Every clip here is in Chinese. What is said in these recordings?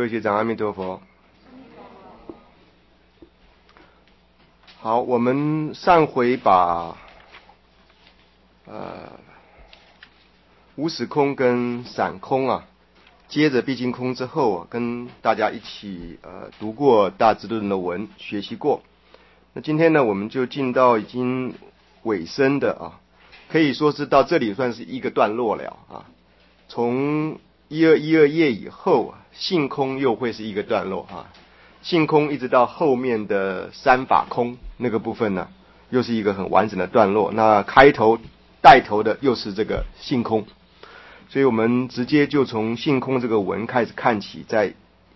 各位学长，阿弥陀佛。好，我们上回把无始空跟散空啊，接着毕竟空之后啊，跟大家一起读过大智论的文，学习过。那今天呢，我们就进到已经尾声的啊，可以说是到这里算是一个段落了啊。从1212页以后啊，性空又会是一个段落啊。性空一直到后面的三法空那个部分呢，又是一个很完整的段落。那开头带头的又是这个性空，所以我们直接就从性空这个文开始看起，在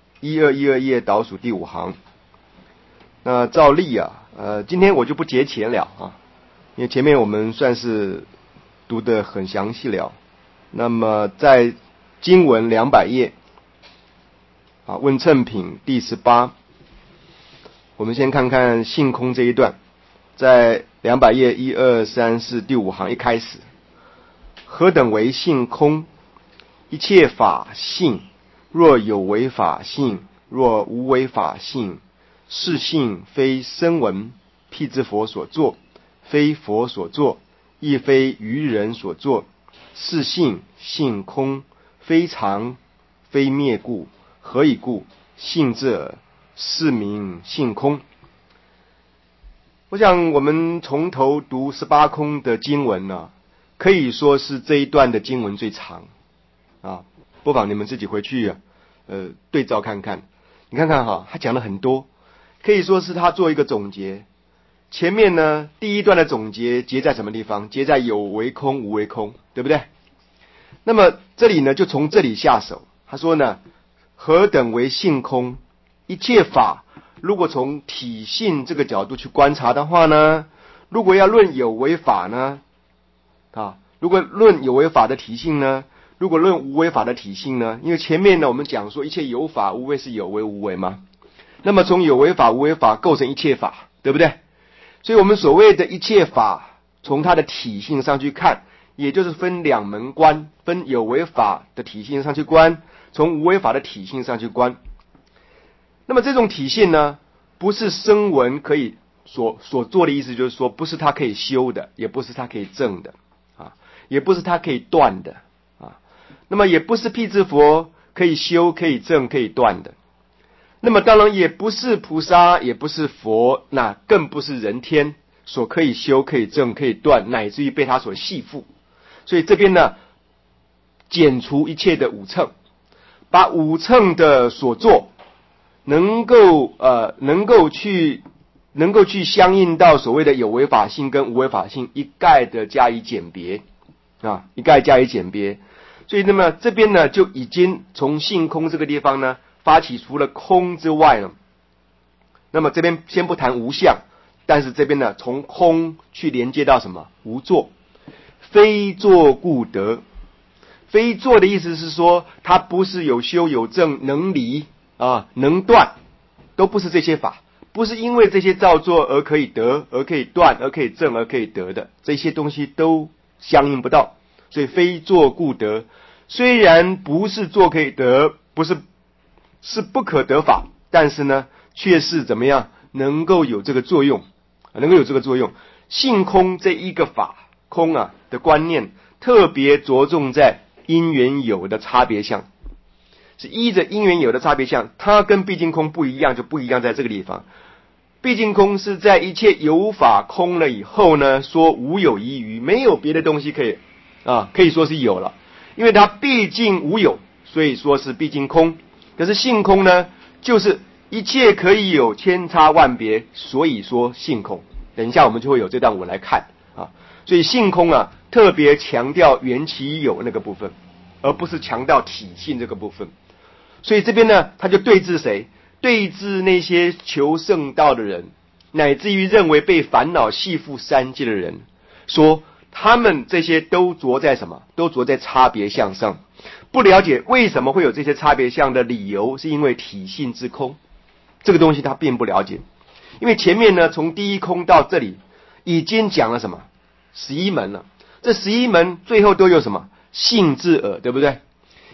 1212页倒数第5行。那照例啊，今天我就不节前了啊，因为前面我们算是读得很详细了。那么在经文200页啊，问称品第18，我们先看看性空这一段，在200页1、2、3、4第5行一开始，何等为性空？一切法性，若有为法性，若无为法性，是性非声闻辟支佛所作，非佛所作，亦非愚人所作。是性性空，非常非灭故，何以故？性之耳，是名性空。我想我们从头读18空的经文呢，可以说是这一段的经文最长啊，不妨你们自己回去对照看看。你看看哈，他讲了很多，可以说是他做一个总结。前面呢，第一段的总结结在什么地方？结在有为空无为空，对不对？那么这里呢，就从这里下手。他说呢，何等为性空？一切法如果从体性这个角度去观察的话呢，如果要论有为法呢，如果论有为法的体性呢，如果论无为法的体性呢，因为前面呢我们讲说一切有法无为是有为无为嘛，那么从有为法无为法构成一切法，对不对？所以我们所谓的一切法，从它的体性上去看，也就是分两门观，分有为法的体性上去观，从无为法的体性上去观。那么这种体性呢，不是声闻可以所做的意思，就是说不是它可以修的，也不是它可以证的啊，也不是它可以断的啊，那么也不是辟支佛可以修可以证可以断的，那么当然也不是菩萨，也不是佛，那更不是人天所可以修可以证可以断，乃至于被他所系缚。所以这边呢，减除一切的五乘，把五乘的所作能够去相应到所谓的有为法性跟无为法性，一概的加以简别啊，一概加以简别。所以那么这边呢，就已经从性空这个地方呢发起，除了空之外呢，那么这边先不谈无相，但是这边呢从空去连接到什么？无作，非作故得。非作的意思是说，它不是有修有证能离啊能断，都不是这些法，不是因为这些造作而可以得，而可以断，而可以证，而可以得的，这些东西都相应不到。所以非作故得，虽然不是作可以得，是不可得法，但是呢却是怎么样能够有这个作用，能够有这个作用。性空这一个法空啊的观念，特别着重在因缘有的差别相，是依着因缘有的差别相，它跟毕竟空不一样，就不一样在这个地方。毕竟空是在一切有法空了以后呢，说无有一余，没有别的东西可以说是有了，因为它毕竟无有，所以说是毕竟空。可是性空呢，就是一切可以有千差万别，所以说性空。等一下我们就会有这段文来看啊。所以性空啊，特别强调缘起有那个部分，而不是强调体性这个部分。所以这边呢，他就对治谁？对治那些求圣道的人，乃至于认为被烦恼系缚三界的人，说他们这些都着在什么？都着在差别相上，不了解为什么会有这些差别相的理由，是因为体性之空，这个东西他并不了解。因为前面呢，从第一空到这里已经讲了什么？11门了，这11门最后都有什么？性之耳，对不对？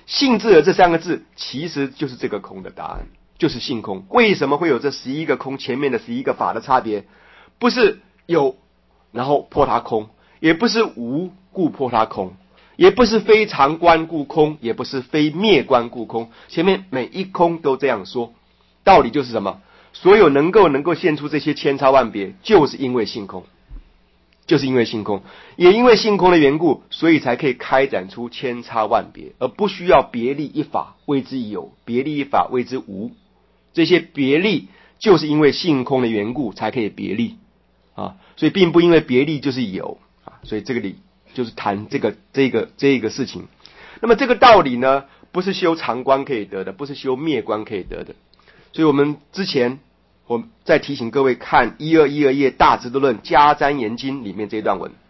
性质的这三个字其实就是这个空的答案，就是性空。为什么会有这11个空前面的11个法的差别？不是有然后破它空，也不是无故破它空，也不是非常观故空，也不是非灭观故空，前面每一空都这样说。道理就是什么？所有能够现出这些千差万别，就是因为性空，就是因为性空，也因为性空的缘故，所以才可以开展出千差万别，而不需要别立一法谓之有，别立一法谓之无。这些别立就是因为性空的缘故才可以别立啊，所以并不因为别立就是有啊，所以这个里就是谈这个事情。那么这个道理呢，不是修常观可以得的，不是修灭观可以得的。所以我们之前我再提醒各位看1212页大智度论迦旃延经里面这段文，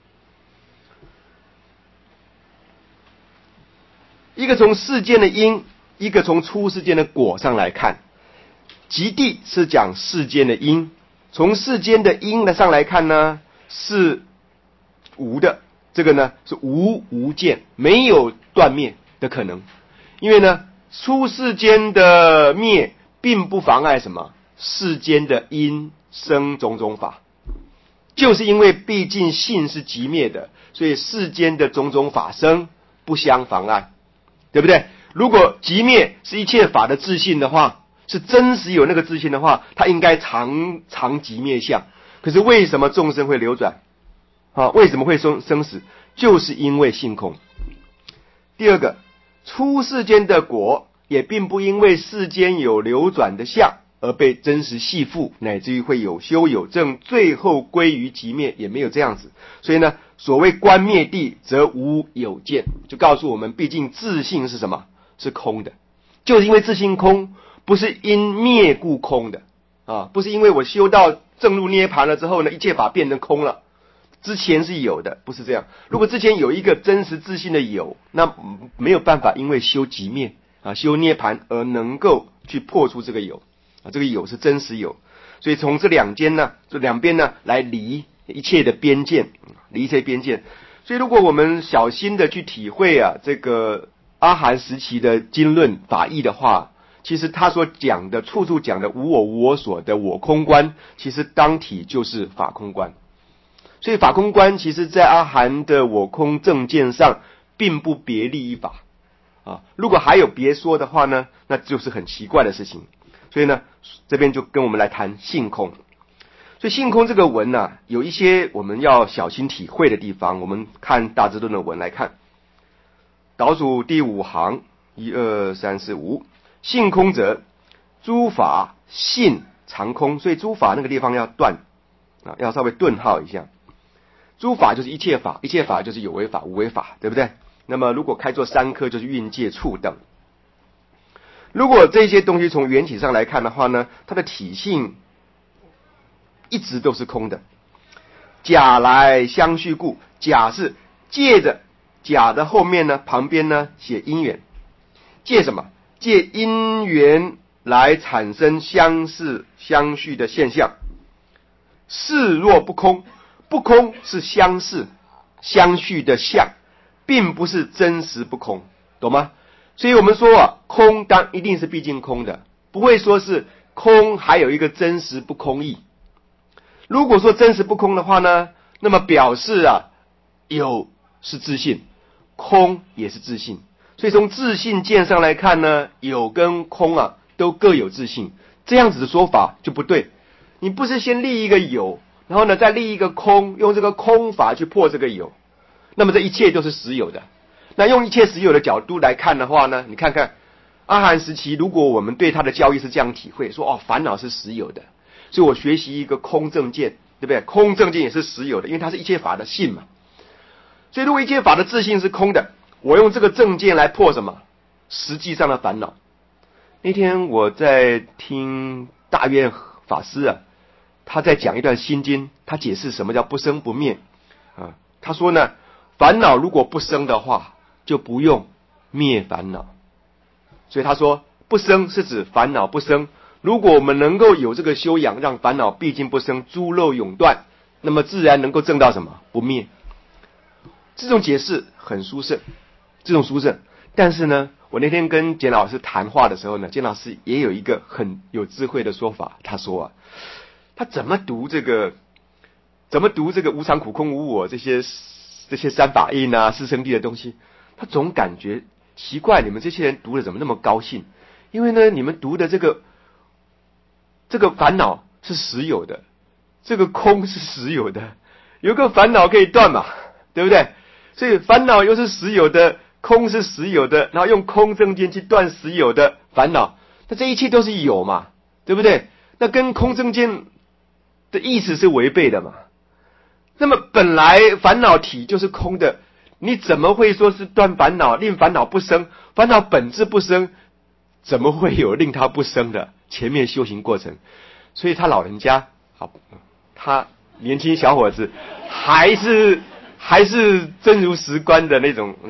一个从世间的因，一个从出世间的果上来看。极地是讲世间的因，从世间的因的上来看呢，是无的，这个呢是无见，没有断灭的可能。因为呢出世间的灭并不妨碍什么世间的因生种种法，就是因为毕竟性是即灭的，所以世间的种种法生不相妨碍，对不对？如果即灭是一切法的自性的话，是真实有那个自性的话，它应该常即灭相。可是为什么众生会流转啊？为什么会生死？就是因为性空。第二个，出世间的果也并不因为世间有流转的相而被真实系缚，乃至于会有修有证，最后归于即灭，也没有这样子。所以呢，所谓观灭地则无有见，就告诉我们毕竟自性是什么？是空的，就是因为自性空，不是因灭故空的啊，不是因为我修到正入涅盘了之后呢，一切法变成空了，之前是有的，不是这样。如果之前有一个真实自性的有，那没有办法因为修即灭啊，修涅盘而能够去破除这个有啊，这个有是真实有。所以从这两边呢来离一切的边界，离一切边界。所以如果我们小心的去体会啊这个阿含时期的经论法义的话，其实他所讲的处处讲的无我无我所的我空观，其实当体就是法空观。所以法空观其实在阿含的我空正见上并不别立一法啊，如果还有别说的话呢，那就是很奇怪的事情。所以呢，这边就跟我们来谈性空。所以性空这个文呢，有一些我们要小心体会的地方。我们看大智论的文来看，倒数第5行，1、2、3、4、5，性空者，诸法性常空。所以诸法那个地方要断啊，要稍微顿号一下。诸法就是一切法，一切法就是有为法、无为法，对不对？那么如果开作3科，就是蕴界、处等。如果这些东西从缘起上来看的话呢，它的体性一直都是空的。假来相续故，假是借着假的后面呢，旁边呢写因缘，借什么？借因缘来产生相似相续的现象。是若不空，不空是相似相续的相，并不是真实不空，懂吗？所以我们说啊，空当一定是毕竟空的，不会说是空还有一个真实不空义。如果说真实不空的话呢，那么表示啊，有是自性，空也是自性。所以从自性见上来看呢，有跟空啊都各有自性，这样子的说法就不对。你不是先立一个有，然后呢再立一个空，用这个空法去破这个有，那么这一切都是实有的。那用一切实有的角度来看的话呢，你看看阿含时期，如果我们对他的教义是这样体会，说哦，烦恼是实有的，所以我学习一个空正见，对不对？空正见也是实有的，因为它是一切法的性嘛。所以如果一切法的自性是空的，我用这个正见来破什么？实际上的烦恼。那天我在听大愿法师啊，他在讲一段心经，他解释什么叫不生不灭啊。他说呢，烦恼如果不生的话，就不用灭烦恼。所以他说不生是指烦恼不生，如果我们能够有这个修养，让烦恼毕竟不生，诸漏永断，那么自然能够证到什么？不灭。这种解释很殊胜，但是呢， 我那天跟简老师谈话的时候呢，简老师也有一个很有智慧的说法，他说啊，他怎么读这个无常苦空无我这些三法印啊、四圣谛的东西，他总感觉奇怪，你们这些人读的怎么那么高兴？因为呢，你们读的这个烦恼是实有的，这个空是实有的，有个烦恼可以断嘛，对不对？所以烦恼又是实有的，空是实有的，然后用空正见去断实有的烦恼，那这一切都是有嘛，对不对？那跟空正见的意思是违背的嘛。那么本来烦恼体就是空的，你怎么会说是断烦恼，令烦恼不生？烦恼本质不生，怎么会有令它不生的前面修行过程？所以他老人家好，他年轻小伙子还是真如实观的那种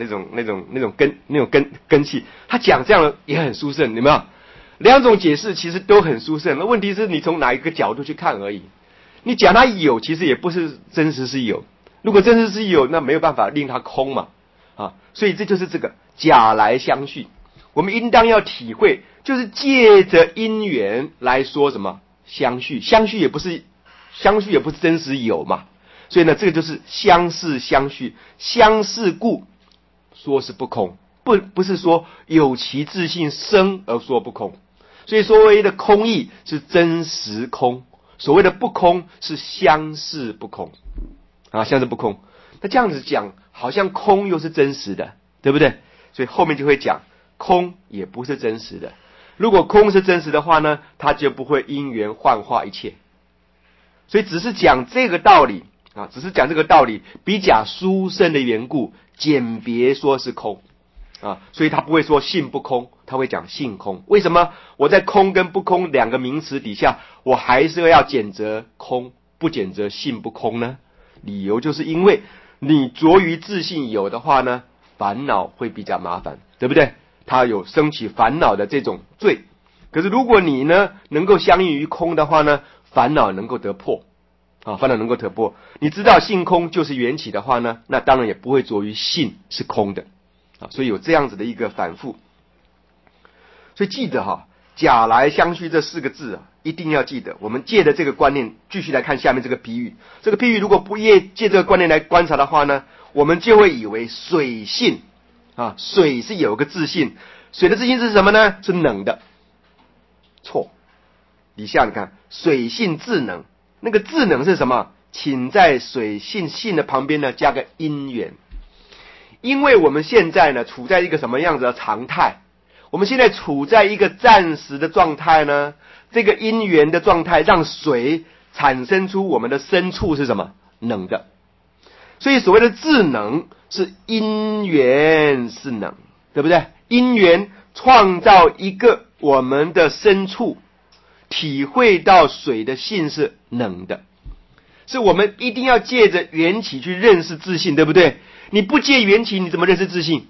根气，他讲这样也很殊胜，有没有？两种解释其实都很殊胜，那问题是你从哪一个角度去看而已。你讲它有，其实也不是真实是有，如果真实是有，那没有办法令它空嘛，所以这就是这个假来相续。我们应当要体会，就是借着因缘来说什么相续，相续也不是真实有嘛，所以呢，这个就是相似相续，相似故说是不空，不是说有其自性生而说不空。所以所谓的空义是真实空，所谓的不空是相似不空相似不空。那这样子讲，好像空又是真实的，对不对？所以后面就会讲空也不是真实的。如果空是真实的话呢，它就不会因缘幻化一切。所以只是讲这个道理比较殊胜的缘故，简别说是空所以他不会说性不空，他会讲性空。为什么我在空跟不空两个名词底下，我还是要拣择空，不拣择性不空呢？理由就是因为你着于自性有的话呢，烦恼会比较麻烦，对不对？它有升起烦恼的这种罪。可是如果你呢能够相应于空的话呢，烦恼能够得破烦恼能够得破。你知道性空就是缘起的话呢，那当然也不会着于性是空的所以有这样子的一个反复。所以记得假来相续这四个字一定要记得。我们借着这个观念继续来看下面这个譬喻。这个譬喻如果不借这个观念来观察的话呢，我们就会以为水性水是有个自性，水的自性是什么呢？是冷的。错。底下你看水性自冷，那个自冷是什么？请在水性的旁边呢加个因缘。因为我们现在呢处在一个什么样子的常态，我们现在处在一个暂时的状态呢，这个因缘的状态让水产生出我们的深处是什么？冷的。所以所谓的自冷是因缘是冷，对不对？因缘创造一个我们的深处，体会到水的性是冷的，是我们一定要借着缘起去认识自性，对不对？你不借缘起，你怎么认识自性？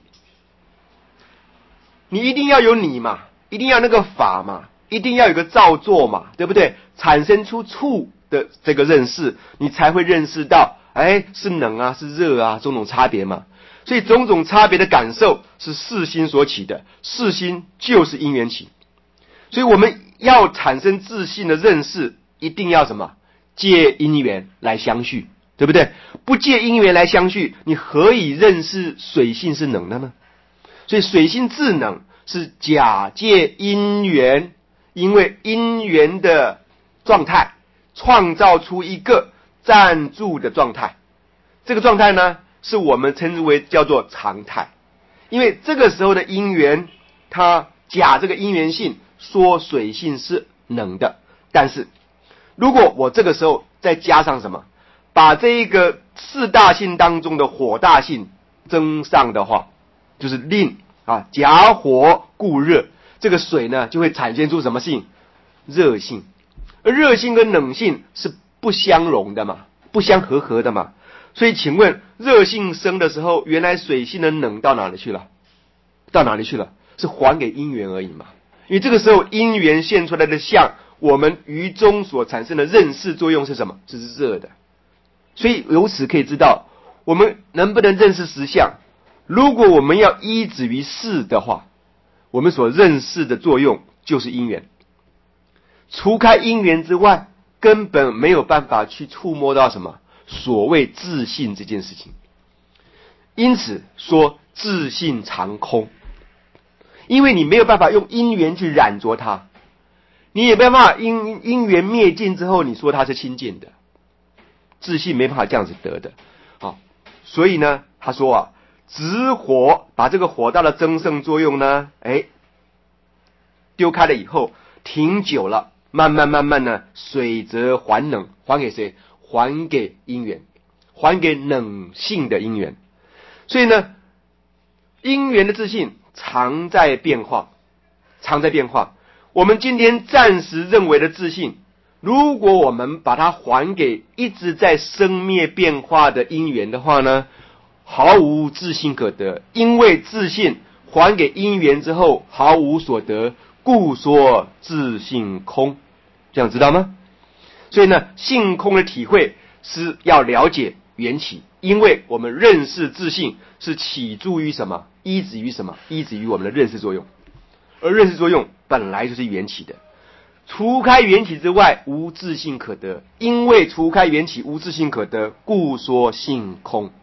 你一定要有你嘛，一定要那个法嘛，一定要有个造作嘛，对不对？产生出处的这个认识，你才会认识到，是冷是热种种差别嘛。所以种种差别的感受是识心所起的，识心就是因缘起。所以我们要产生自性的认识，一定要什么？借因缘来相续，对不对？不借因缘来相续，你何以认识水性是冷的呢？所以水性自冷是假借因缘，因为因缘的状态创造出一个暂住的状态，这个状态呢是我们称之为叫做常态。因为这个时候的因缘，它假这个因缘性说水性是冷的，但是如果我这个时候再加上什么，把这一个四大性当中的火大性增上的话，就是令假火故热，这个水呢就会产生出什么性？热性。而热性跟冷性是不相容的嘛，不相合的嘛。所以请问热性生的时候，原来水性的冷到哪里去了？是还给因缘而已嘛。因为这个时候因缘现出来的相，我们于中所产生的认识作用是什么？这是热的。所以由此可以知道，我们能不能认识实相，如果我们要依止于事的话， 我们所认识的作用就是因缘。除开因缘之外，根本没有办法去触摸到什么所谓自性这件事情。因此说自性常空，因为你没有办法用因缘去染着它，你也没有办法因缘灭尽之后，你说它是清净的，自性没办法这样子得的。好，所以呢，他说啊，直火把这个火大的增盛作用呢，丢开了以后，停久了，慢慢呢，水则还冷，还给谁？还给因缘，还给冷性的因缘。所以呢，因缘的自性常在变化，常在变化。我们今天暂时认为的自性，如果我们把它还给一直在生灭变化的因缘的话呢，毫无自性可得，因为自性还给因缘之后毫无所得，故说自性空。这样知道吗？所以呢，性空的体会是要了解缘起，因为我们认识自性是起助于什么？依止于什么？依止于我们的认识作用，而认识作用本来就是缘起的。除开缘起之外，无自性可得，因为除开缘起无自性可得，故说性空。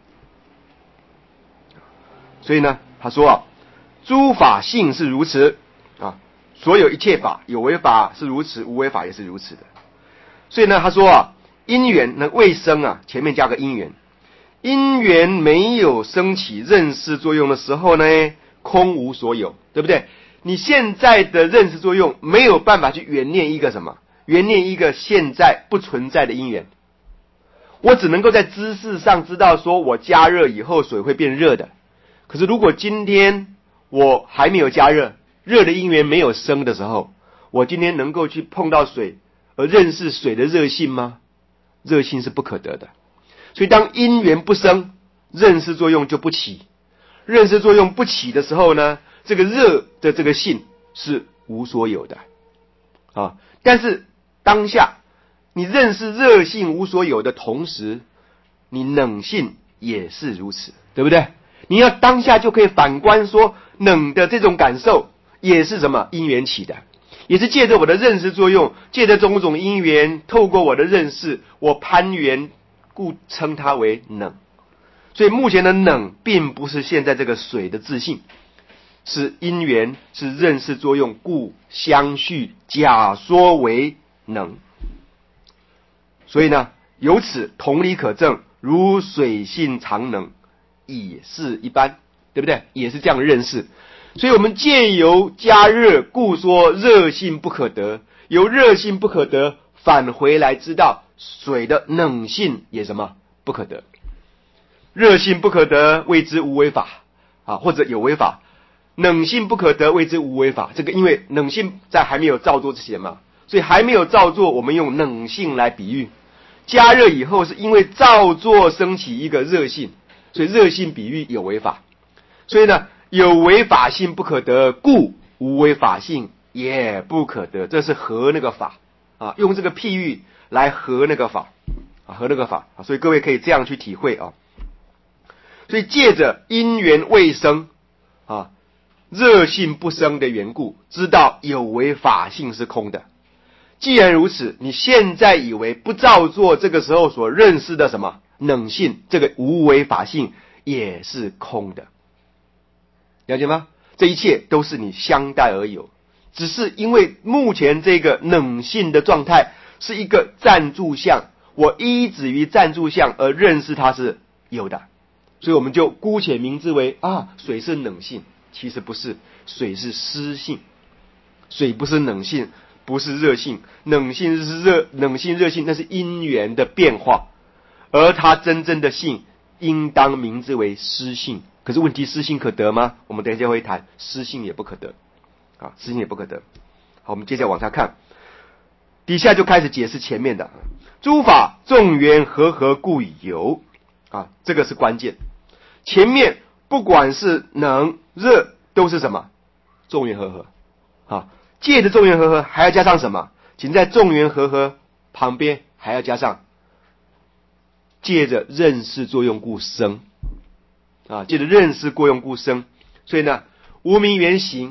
所以呢，他说啊，诸法性是如此啊，所有一切法，有为法是如此，无为法也是如此的。所以呢，他说啊，因缘呢未生啊，前面加个因缘，因缘没有升起认识作用的时候呢，空无所有，对不对？你现在的认识作用没有办法去缘念一个什么？缘念一个现在不存在的因缘。我只能够在知识上知道说我加热以后水会变热的。可是如果今天我还没有加热，热的因缘没有生的时候，我今天能够去碰到水而认识水的热性吗？热性是不可得的。所以当因缘不生，认识作用就不起。认识作用不起的时候呢，这个热的这个性是无所有的啊。但是当下你认识热性无所有的同时，你冷性也是如此，对不对？你要当下就可以反观说，冷的这种感受也是什么？因缘起的，也是借着我的认识作用，借着种种因缘，透过我的认识，我攀缘，故称它为冷。所以目前的冷并不是现在这个水的自性，是因缘，是认识作用，故相续假说为冷。所以呢，由此同理可证，如水性常冷，也是一般，对不对？也是这样认识。所以我们借由加热，故说热性不可得，由热性不可得返回来知道水的冷性也什么不可得。热性不可得，谓之无为法啊，或者有为法。冷性不可得，谓之无为法。这个因为冷性在还没有造作之前嘛，所以还没有造作，我们用冷性来比喻。加热以后是因为造作升起一个热性，所以热性比喻有为法。所以呢，有为法性不可得，故无为法性也不可得。这是合那个法啊，用这个譬喻来合那个法啊，合那个法啊。所以各位可以这样去体会啊。所以借着因缘未生啊，热性不生的缘故，知道有为法性是空的。既然如此，你现在以为不造作，这个时候所认识的什么冷性，这个无为法性也是空的，了解吗？这一切都是你相待而有，只是因为目前这个冷性的状态是一个暂住相，我依止于暂住相而认识它是有的，所以我们就姑且名之为水是冷性。其实不是，水是湿性，水不是冷性，不是热性。冷性是热，冷性热性那是因缘的变化，而它真正的性应当名之为湿性。可是问题，湿性可得吗？我们等一下会谈，湿性也不可得啊，湿性也不可得。好，我们接着往下看，底下就开始解释前面的诸法众缘和故有啊，这个是关键。前面不管是冷热都是什么众缘和啊，借着众缘和还要加上什么？请在众缘和旁边还要加上借着认识作用故生啊，借着认识作用故生。所以呢，无明缘行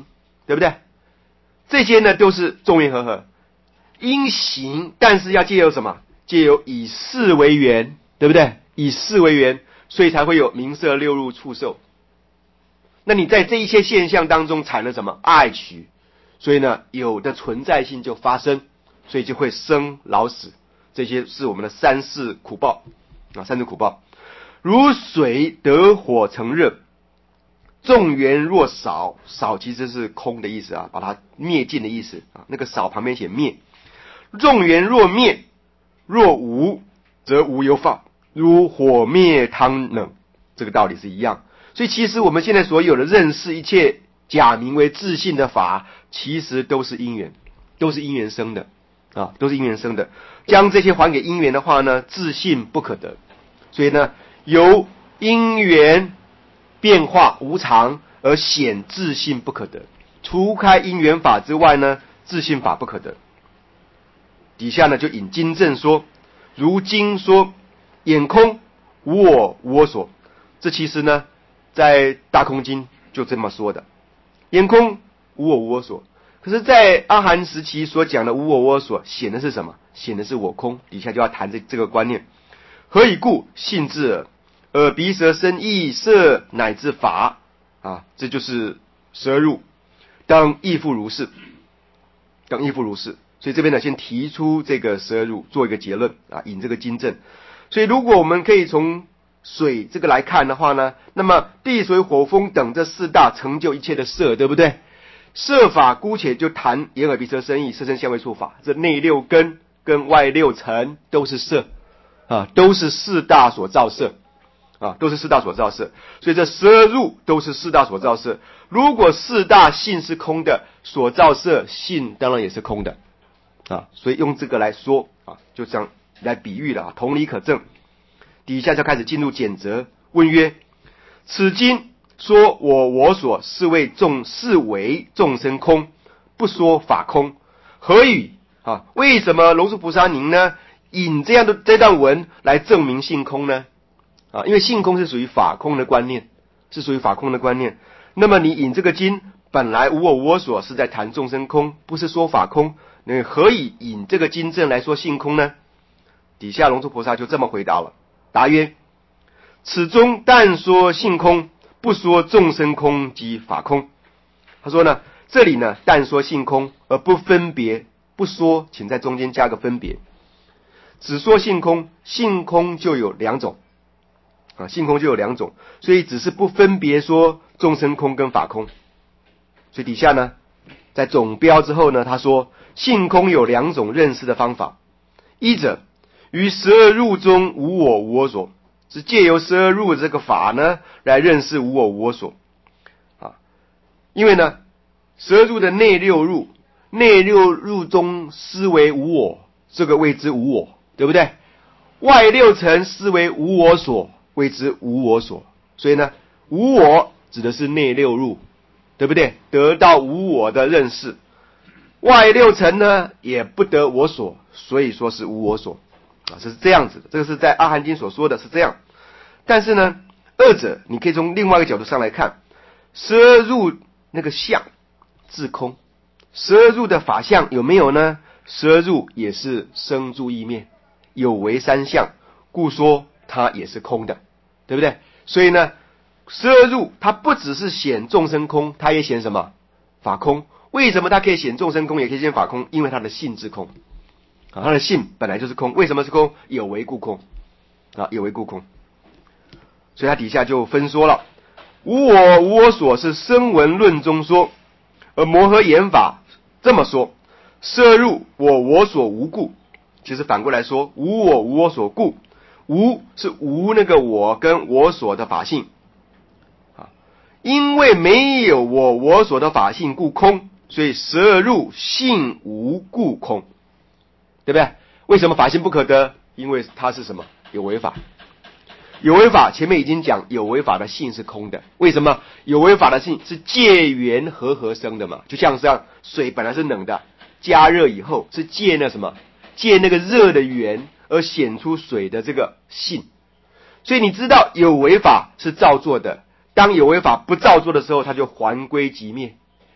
对不对？这些呢都是众缘和合，因行，但是要借由什么？借由以事为缘，对不对？以事为缘，所以才会有名色六入触受。那你在这一些现象当中产了什么？爱取，所以呢，有的存在性就发生，所以就会生老死，这些是我们的三世苦报啊，三世苦报。如水得火成热，众缘若少，少其实是空的意思啊，把它灭尽的意思啊，那个少旁边写灭。众缘若灭，若无，则无有法，如火灭汤冷，这个道理是一样。所以其实我们现在所有的认识一切假名为自性的法，其实都是因缘，都是因缘生的啊，都是因缘生的。将这些还给因缘的话呢，自性不可得。所以呢，由因缘变化无常而显自性不可得。除开因缘法之外呢，自性法不可得。底下呢就引经证说，如经说眼空无我无我所，这其实呢在大空经就这么说的，眼空无我无我所。可是在阿含时期所讲的无我无我所显的是什么？显的是我空。底下就要谈这个观念。何以故？性自耳，耳鼻舌身意色乃至法啊，这就是舌入等亦复如是，等亦复如是。所以这边呢，先提出这个舌入，做一个结论啊，引这个经证。所以如果我们可以从水这个来看的话呢，那么地水火风等这四大成就一切的色，对不对？色法姑且就谈眼耳鼻舌身意色身香味触法，这内六根跟外六尘都是色啊，都是四大所造色啊，都是四大所造色。所以这舌入都是四大所造色。如果四大性是空的，所造色性当然也是空的啊。所以用这个来说啊，就这样来比喻了啊，同理可证。底下就开始进入简则，问曰：此经说我所，是为众生空，不说法空，何以啊？为什么龙树菩萨您呢引这样的这段文来证明性空呢？啊，因为性空是属于法空的观念，是属于法空的观念。那么你引这个经，本来无我无我所是在谈众生空，不是说法空，那何以引这个经证来说性空呢？底下龙树菩萨就这么回答了，答曰：此中但说性空，不说众生空及法空。他说呢，这里呢但说性空，而不分别，不说，请在中间加个分别，只说性空，性空就有两种啊，性空就有两种，所以只是不分别说众生空跟法空。所以底下呢，在总标之后呢，他说性空有两种认识的方法，一者于十二入中无我无我所，是借由十二入这个法呢来认识无我无我所啊。因为呢，十二入的内六入中思为无我，这个谓之无我，对不对？外六尘思为无我所，谓之无我所。所以呢，无我指的是内六入，对不对？得到无我的认识。外六尘呢也不得我所，所以说是无我所啊，这是这样子的。这个是在阿含经所说的是这样。但是呢，二者你可以从另外一个角度上来看，十二入那个相自空，十二入的法相有没有呢？十二入也是生住意灭，有为三相，故说它也是空的，对不对？所以呢，十二入它不只是显众生空，它也显什么？法空。为什么它可以显众生空，也可以显法空？因为它的性自空啊，它的性本来就是空。为什么是空？有为故空啊，有为故空。所以它底下就分说了，无我无我所是声闻论中说，而摩诃言法这么说，摄入我所无故。其实反过来说，无我无我所故，无是无那个我跟我所的法性啊，因为没有我所的法性故空，所以十二入性无故空，对不对？为什么法性不可得？因为它是什么？有为法。有为法前面已经讲，有为法的性是空的。为什么？有为法的性是借缘和生的嘛，就像是让水本来是冷的，加热以后是借那什么，借那个热的缘而显出水的这个性。所以你知道有为法是造作的，当有为法不造作的时候，它就还归即灭。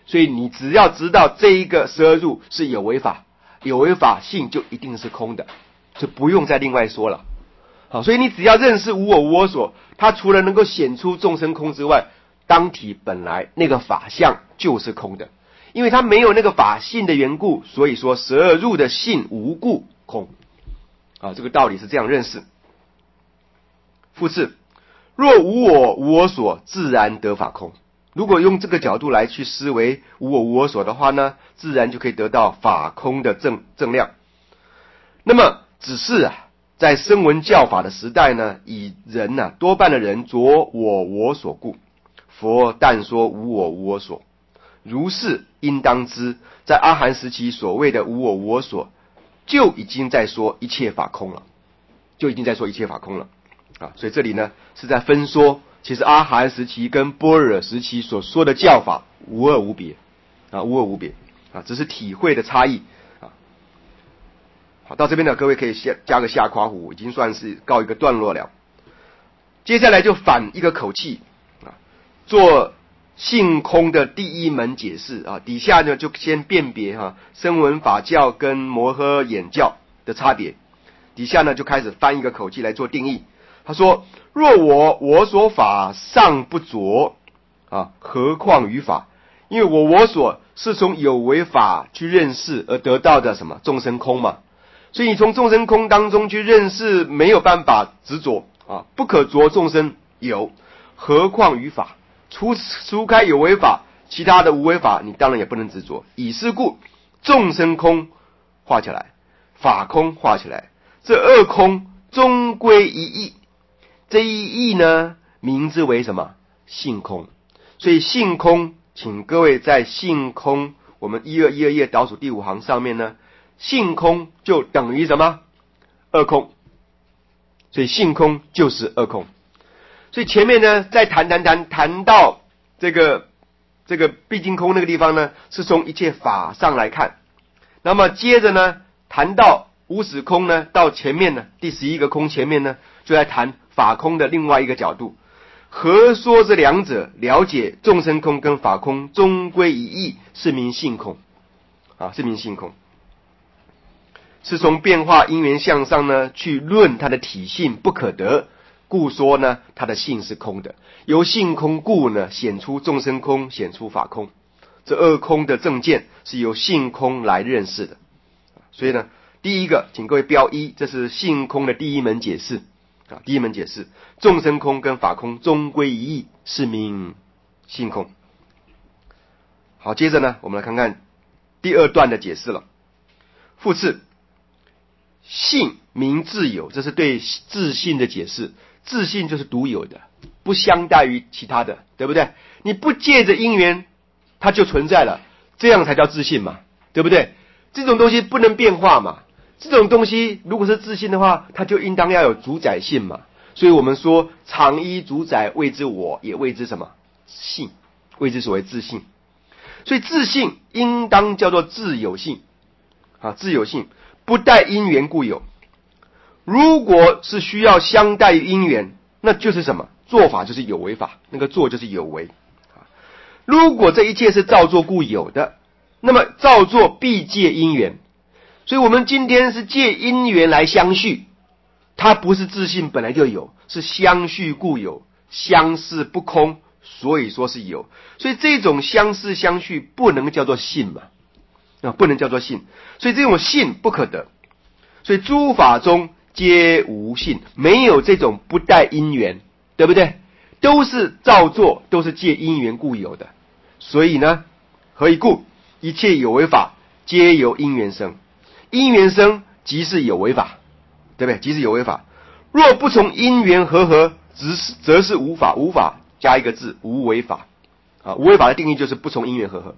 所以你只要知道这一个十二入是有为法，有为法性就一定是空的，就不用再另外说了。好，所以你只要认识无我无我所，它除了能够显出众生空之外，当体本来那个法相就是空的，因为它没有那个法性的缘故，所以说十二入的性无故空。啊，这个道理是这样认识。复次，若无我无我所，自然得法空。如果用这个角度来去思维无我无我所的话呢，自然就可以得到法空的正量。那么只是在声闻教法的时代呢，以人多半的人着我我所故，佛但说无我无我所。如是应当知，在阿含时期所谓的无我无我所，就已经在说一切法空了，就已经在说一切法空了啊。所以这里呢是在分说，其实阿含时期跟般若时期所说的教法无二无别啊，无二无别啊，只是体会的差异啊。好，到这边呢，各位可以加个下括弧，已经算是告一个段落了。接下来就反一个口气啊，做性空的第一门解释啊。底下呢就先辨别声闻法教跟摩诃眼教的差别。底下呢就开始翻一个口气来做定义。他说：若我所法尚不着何况于法？因为我所是从有为法去认识而得到的什么众生空嘛，所以你从众生空当中去认识，没有办法执着不可着众生有，何况于法？除开有为法，其他的无为法你当然也不能执着。以是故，众生空画起来，法空画起来，这二空终归一义。这一义呢，名字为什么？性空。所以性空，请各位在性空我们1212页倒数第5行上面呢，性空就等于什么？二空。所以性空就是二空。所以前面呢再谈到这个毕竟空那个地方呢，是从一切法上来看。那么接着呢谈到无始空呢，到前面呢第11个空前面呢，就来谈法空的另外一个角度。合说这两者，了解众生空跟法空终归一义，是名性空是名性空。是从变化因缘相上呢去论它的体性不可得，故说呢它的性是空的。由性空故呢显出众生空，显出法空。这二空的正见是由性空来认识的。所以呢，第一个请各位标一，这是性空的第一门解释第一门解释，众生空跟法空终归一义，是名性空。好，接着呢我们来看看第二段的解释了。复次，性名自有，这是对自性的解释。自性就是独有的，不相待于其他的，对不对？你不借着因缘它就存在了，这样才叫自性嘛，对不对？这种东西不能变化嘛，这种东西如果是自性的话，它就应当要有主宰性嘛。所以我们说常依主宰，谓之我，也谓之什么？性，谓之所谓自性。所以自性应当叫做自有性自有性不待因缘故有。如果是需要相待于因缘，那就是什么？做法就是有为法，那个做就是有为。如果这一切是造作故有的，那么造作必借因缘。所以我们今天是借因缘来相续，它不是自性本来就有，是相续故有，相似不空，所以说是有。所以这种相似相续不能叫做性嘛，不能叫做性。所以这种性不可得。所以诸法中皆无性，没有这种不待因缘，对不对？都是造作，都是借因缘故有的。所以呢，何以故？一切有为法皆由因缘生，因缘生即是有为法，对不对？即是有为法。若不从因缘和则是无法。无法加一个字，无为法无为法的定义就是不从因缘和。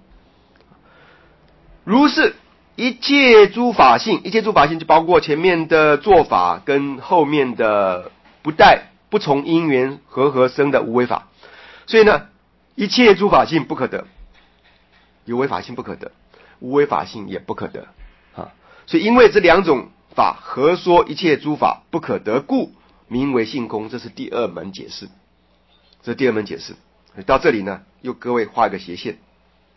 如是一切诸法性，一切诸法性就包括前面的做法跟后面的不从因缘和生的无为法。所以呢，一切诸法性不可得，有为法性不可得，无为法性也不可得所以因为这两种法合说一切诸法不可得故，名为性空。这是第二门解释，这是第二门解释。到这里呢，又各位画一个斜线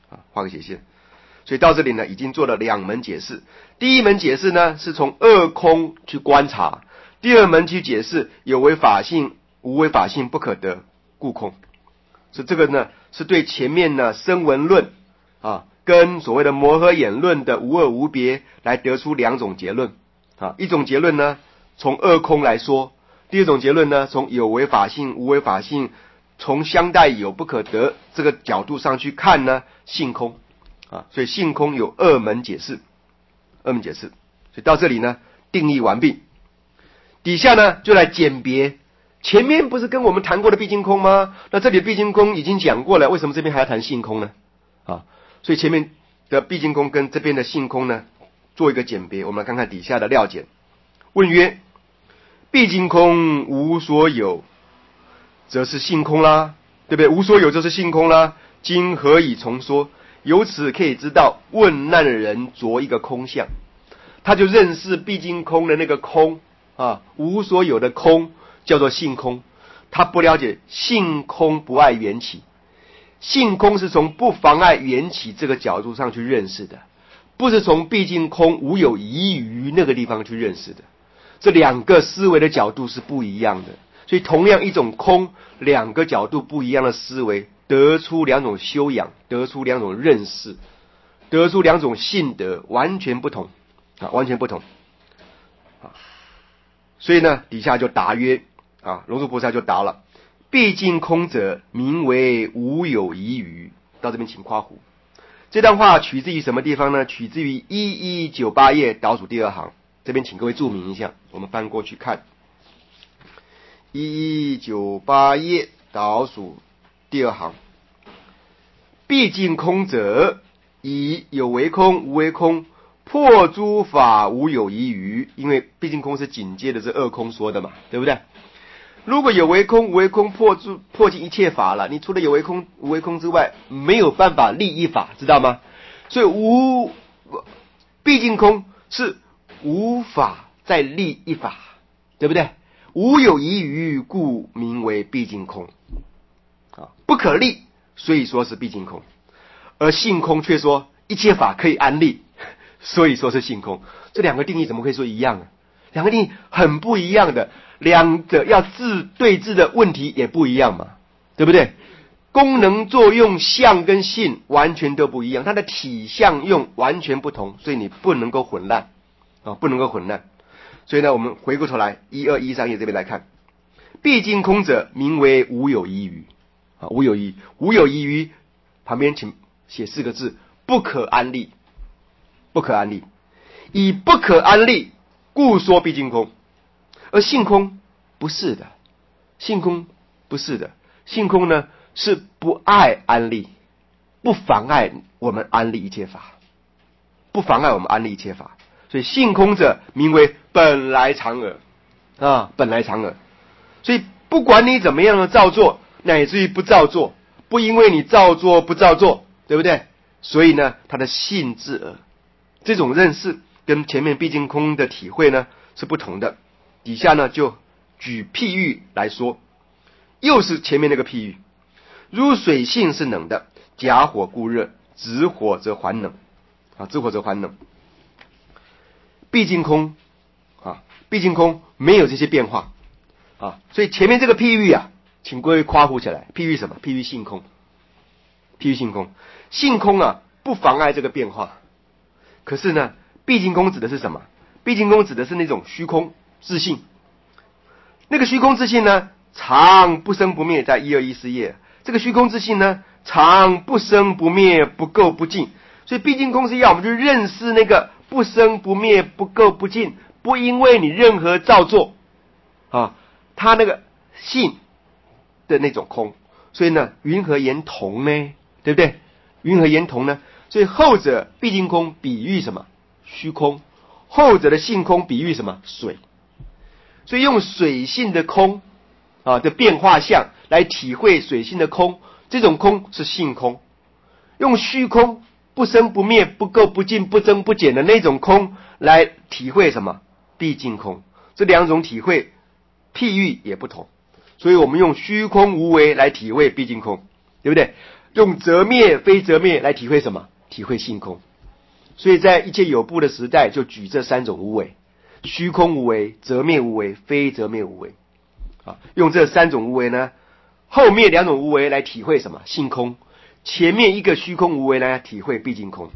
画个斜线。所以到这里呢，已经做了2门解释。第一门解释呢，是从二空去观察；第二门去解释有为法性、无为法性不可得，故空。所以这个呢，是对前面呢声闻论跟所谓的摩诃衍论的无二无别来得出2种结论一种结论呢，从二空来说；第二种结论呢，从有为法性、无为法性，从相待有不可得这个角度上去看呢，性空所以性空有2门解释，所以到这里呢，定义完毕。底下呢就来简别，前面不是跟我们谈过的毕竟空吗？那这里的毕竟空已经讲过了，为什么这边还要谈性空呢？所以前面的毕竟空跟这边的性空呢，做一个简别。我们来看看底下的料简。问曰：毕竟空无所有，则是性空啦，对不对？无所有就是性空啦。今何以重说？由此可以知道，问难的人着一个空相，他就认识毕竟空的那个空无所有的空叫做性空。他不了解性空不碍缘起，性空是从不妨碍缘起这个角度上去认识的，不是从毕竟空无有疑于那个地方去认识的。这2个思维的角度是不一样的，所以同样一种空，2个角度不一样的思维，得出2种修养，得出2种认识，得出2种性德，完全不同完全不同所以呢，底下就答曰龙树菩萨就答了：毕竟空者，名为无有疑于。到这边请夸胡。这段话取自于什么地方呢？取自于1198页倒数第2行。这边请各位注明一下，我们翻过去看1198页倒数第2行。毕竟空者，以有为空、无为空，破诸法无有疑于。因为毕竟空是紧接着这2空说的嘛，对不对？如果有为空、无为空破尽一切法了，你除了有为空、无为空之外，没有办法立一法，知道吗？所以毕竟空是无法再立一法，对不对？无有疑于，故名为毕竟空不可立，所以说是毕竟空。而性空却说一切法可以安立，所以说是性空。这2个定义怎么可以说一样2个定义很不一样的，2者要对治的问题也不一样嘛，对不对？功能作用相跟性完全都不一样，它的体相用完全不同，所以你不能够混乱不能够混乱。所以呢，我们回过头来1213页这边来看，毕竟空者，名为无有疑于无有疑于旁边请写4个字：不可安立。不可安立，以不可安立，故说毕竟空。而性空不是的，性空不是的，性空呢是不碍安立，不妨碍我们安立一切法，不妨碍我们安立一切法。所以性空者，名为本来常耳本来常耳。所以不管你怎么样的造作，乃至于不造作，不因为你造作不造作，对不对？所以呢，它的性质耳，这种认识跟前面毕竟空的体会呢是不同的。底下呢就举譬喻来说，又是前面那个譬喻：如水性是冷的，假火故热，直火则还冷直火则还冷。毕竟空毕竟空没有这些变化所以前面这个譬喻请各位夸胡起来。譬喻什么？譬喻性空。譬喻性空，性空不妨碍这个变化。可是呢，毕竟空指的是什么？毕竟空指的是那种虚空自性。那个虚空自性呢，常不生不灭，在1214页。这个虚空自性呢，常不生不灭，不垢不净。所以毕竟空是要我们去认识那个不生不灭，不垢不净，不因为你任何造作它那个性的那种空。所以呢，云何言同呢？对不对？云何言同呢？所以后者毕竟空比喻什么？虚空。后者的性空比喻什么？水。所以用水性的空的变化相来体会水性的空，这种空是性空。用虚空不生不灭，不垢不净，不增不减的那种空来体会什么？毕竟空。这2种体会譬喻也不同，所以我们用虚空无为来体会毕竟空，对不对？ 用则灭非则灭来体会什么？体会性空。所以在一切有部的时代，就举这三种无为：虚空无为、则灭无为、非则灭无为。用这三种无为呢，后面两种无为来体会什么？性空。前面一个虚空无为来体会毕竟空。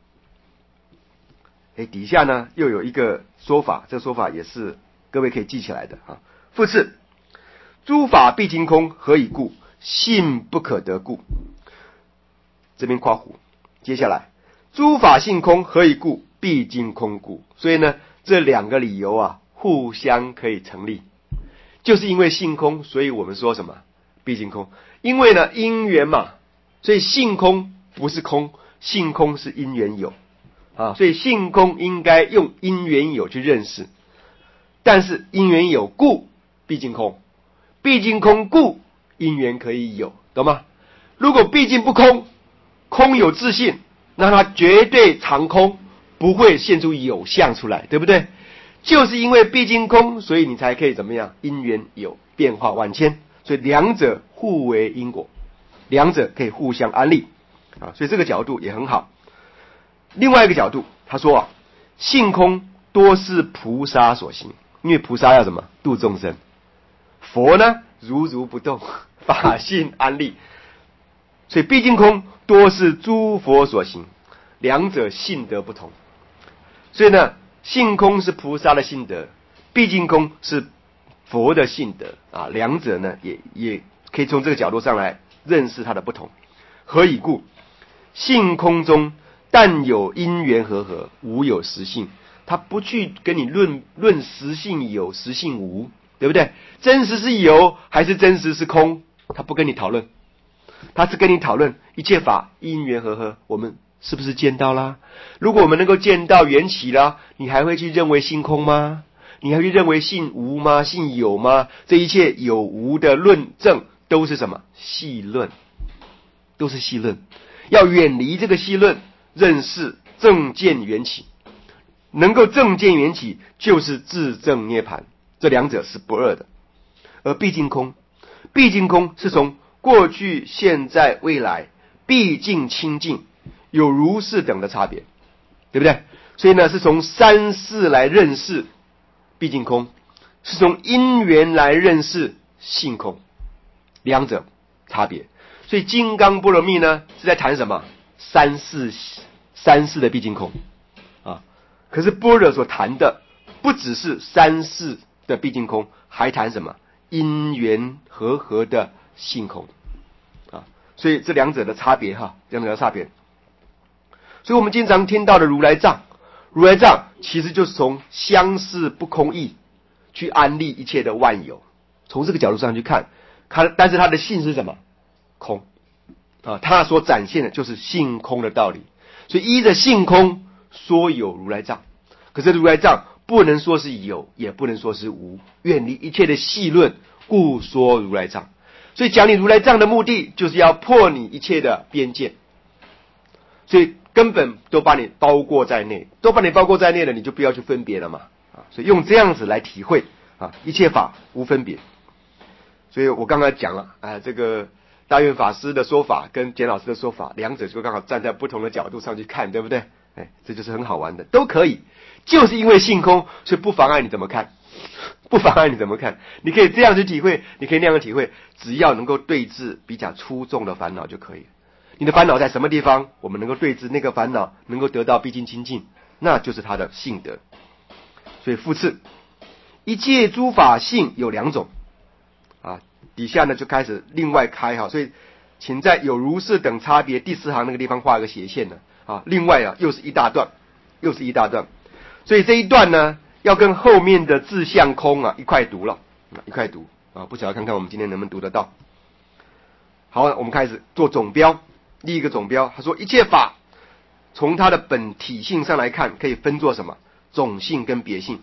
底下呢又有一个说法，这个说法也是各位可以记起来的啊。复次，诸法毕竟空，何以故？性不可得故。这边括弧，接下来诸法性空，何以故？毕竟空故。所以呢，这两个理由啊，互相可以成立。就是因为性空，所以我们说什么？毕竟空。因为呢，因缘嘛，所以性空不是空，性空是因缘有啊，所以性空应该用因缘有去认识。但是因缘有故毕竟空，毕竟空故因缘可以有，懂吗？如果毕竟不空，空有自性，那它绝对常空，不会现出有相出来，对不对？就是因为毕竟空，所以你才可以怎么样？因缘有变化万千，所以两者互为因果，两者可以互相安立啊，所以这个角度也很好。另外一个角度，他说性空多是菩萨所行，因为菩萨要什么？度众生。佛呢，如如不动，法性安立，所以毕竟空多是诸佛所行，两者性德不同。所以呢，性空是菩萨的性德，毕竟空是佛的性德啊，两者呢也可以从这个角度上来认识它的不同。何以故？性空中但有因缘和，无有实性。他不去跟你论实性有实性无，对不对？真实是有还是真实是空，他不跟你讨论，他是跟你讨论一切法因缘和，我们是不是见到啦？如果我们能够见到缘起啦，你还会去认为性空吗？你还会认为性无吗？性有吗？这一切有无的论证都是什么？细论，都是细论。要远离这个细论，认识正见缘起，能够正见缘起就是自证涅槃，这两者是不二的。而毕竟空，毕竟空是从过去、现在、未来毕竟清净，有如是等的差别，对不对？所以呢，是从三世来认识毕竟空，是从因缘来认识性空，两者差别。所以金刚般若蜜呢是在谈什么？三世的毕竟空啊。可是般若所谈的不只是三世的毕竟空，还谈什么？因缘和的性空啊。所以这两者的差别两者的差别。所以我们经常听到的如来藏，如来藏其实就是从相似不空义去安立一切的万有，从这个角度上去看，但是它的性是什么？空啊，它所展现的就是性空的道理。所以依着性空说有如来藏，可是如来藏不能说是有，也不能说是无，远离一切的细论，故说如来藏。所以讲你如来藏的目的，就是要破你一切的边界，所以根本都把你包裹在内，都把你包裹在内了，你就不要去分别了嘛啊！所以用这样子来体会啊，一切法无分别。所以我刚才讲了这个大愿法师的说法跟简老师的说法，两者就刚好站在不同的角度上去看，对不对？这就是很好玩的，都可以。就是因为性空，所以不妨碍你怎么看，不妨碍你怎么看。你可以这样去体会，你可以那样体会，只要能够对治比较粗重的烦恼就可以了。你的烦恼在什么地方，我们能够对治那个烦恼，能够得到毕竟清净，那就是他的性德。所以复次，一切诸法性有两种啊，底下呢就开始另外开所以请在有如是等差别第四行那个地方画一个斜线呢啊，另外又是一大段，所以这一段呢要跟后面的自相空一块读了，一块读不晓得看看我们今天能不能读得到。好，我们开始做总标。第一个总标，他说一切法从它的本体性上来看，可以分作什么？总性跟别性。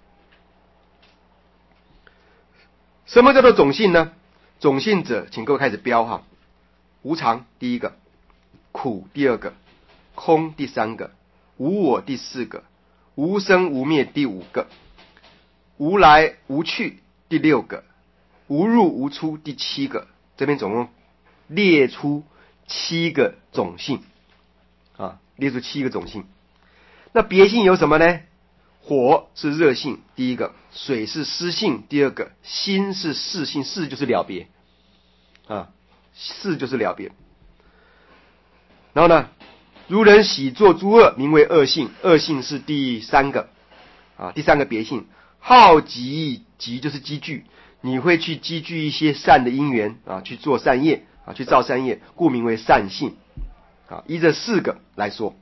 什么叫做总性呢？总性者，请各位开始标无常第一个，苦第二个，空第三个，无我第四个，无生无灭第五个，无来无去第六个，无入无出第七个。这边总共列出 7个种性啊，列出7个种性。那别性有什么呢？火是热性，第一个；水是湿性，第二个；心是事性，事就是了别啊，事就是了别。然后呢，如人喜作诸恶，名为恶性，恶性是第3个啊，第3个别性。好积就是积聚，你会去积聚一些善的因缘啊，去做善业啊，去造善业，故名为善性啊。依这4个来说，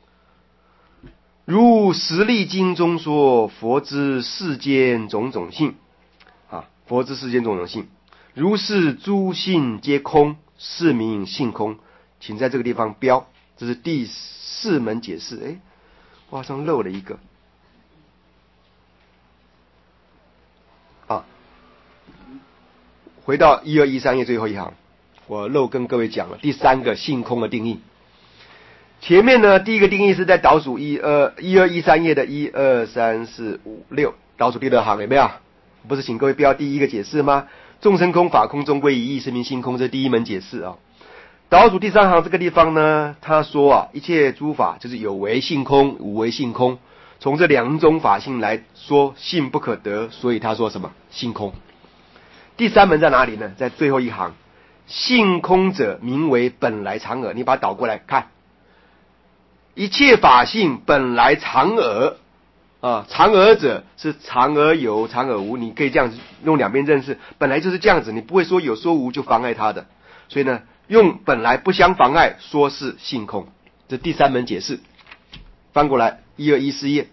如十力经中说，佛之世间种种性啊，佛之世间种种性，如是诸性皆空，是名性空。请在这个地方标，这是第4门解释。我好像漏了一个啊。回到1213页最后一行，我漏跟各位讲了第3个性空的定义。前面呢，第一个定义是在倒数1213页的1、2、3、4、5、6，倒数第2行有没有？不是请各位标第一个解释吗？众生空，法空，终归一义，是名性空，这是第1门解释啊。倒数第3行这个地方呢，他说啊，一切诸法就是有为性空，无为性空。从这2种法性来说，性不可得，所以他说什么？性空。第3门在哪里呢？在最后一行，性空者名为本来常尔。你把它倒过来看，一切法性本来常尔啊，常尔者是常而有，常而无，你可以这样子用2边认识，本来就是这样子，你不会说有说无就妨碍它的，所以呢，用本来不相妨碍说是性空，这第3门解释。翻过来1214页，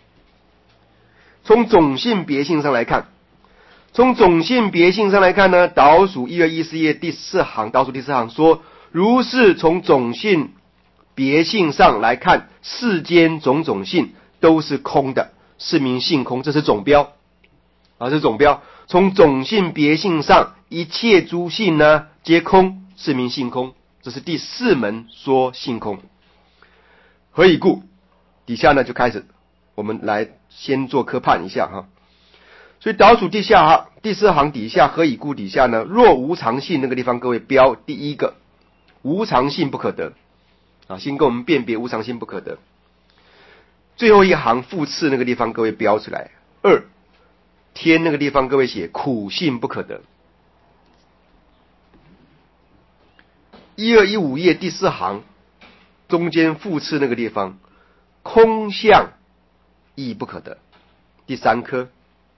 从种性别性上来看，从种性别性上来看呢，倒数1214页第4行，倒数第4行说，如是从种性别性上来看，世间种种性都是空的，是名性空，这是总标啊，这是总标。从种性别性上，一切诸性呢皆空，是名性空，这是第4门说性空。何以故？底下呢就开始，我们来先做科判一下哈。所以倒数第4行底下，何以故底下呢，若无常性，那个地方各位标第1个，无常性不可得啊，先跟我们辨别无常性不可得。最后一行复次那个地方各位标出来，2天那个地方各位写苦性不可得。1215页第4行中间复次那个地方，空相亦不可得。第3科